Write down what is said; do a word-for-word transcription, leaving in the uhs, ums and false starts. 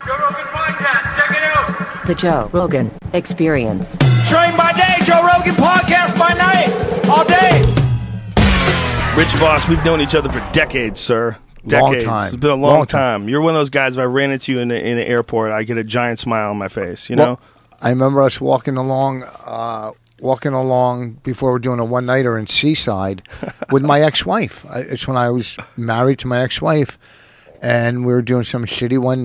Joe Rogan Podcast, check it out. The Joe Rogan Experience. Train by day, Joe Rogan Podcast by night, all day. Rich Voss, we've known each other for decades, sir. Decades. Long time. It's been a long, long time. time. You're one of those guys, if I ran into you in the, in the airport, I get a giant smile on my face, you know? Well, I remember us walking along, uh, walking along before we were doing a one-nighter in Seaside with my ex-wife. I, it's when I was married to my ex-wife, and we were doing some shitty one